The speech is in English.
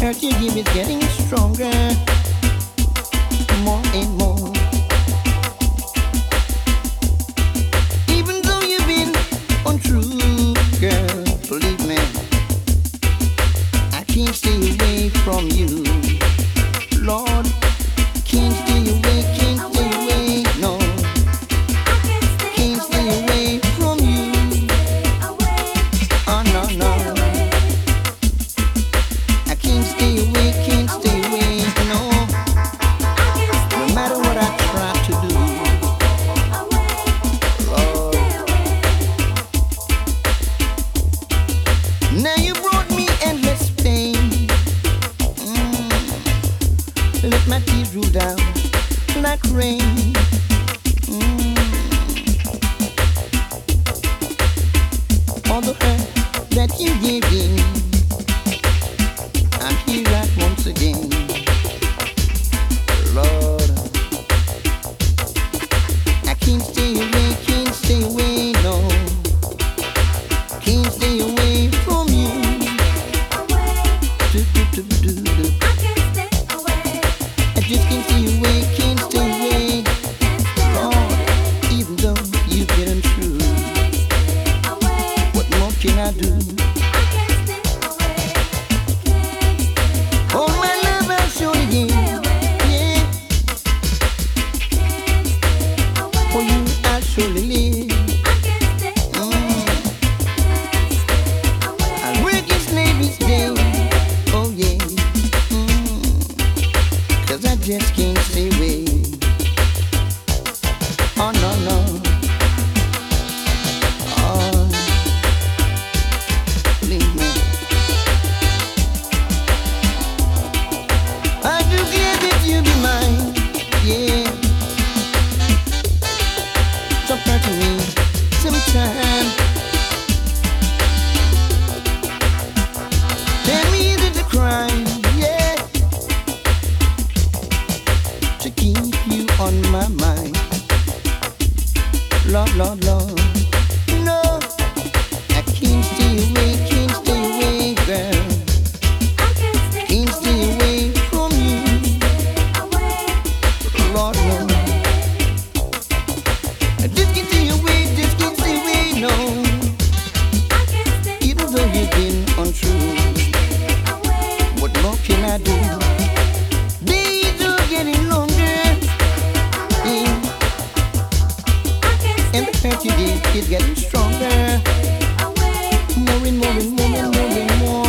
hurt you give is getting stronger, more and more. Even though you've been untrue, girl, believe me, I can't stay away from you. Lord, can't stay away, no. Can't stay away from you. Oh, no, no. I can't stay away, no. No matter what I try to do. Lord. Now you brought me endless pain. Let my tears roll down like rain. All the hurt that you gave me, I'm here right once again. Lord, I can't stay away, no. Can't stay away from you. Do. I just can't stay away, Lord, even though you've been untrue. What more can I do? Oh, my love, I'll show you, yeah. For you, I'll surely live. I'll work each night, each day, oh yeah. 'Cause I just can't stay away. Oh no, no. Oh, believe me. I do glad that you be mine, yeah. Stop hurting me sometime. Tell me that the crime, yeah, to keep you on my mind. Lord, Lord, Lord. No, I can't stay away, girl. Can't stay away from you. Lord, no. I just can't stay away, no. Even though you've been untrue, what more can I do? Days are getting longer, yeah. And the hurt you did is getting stronger. More and more and more and more and more.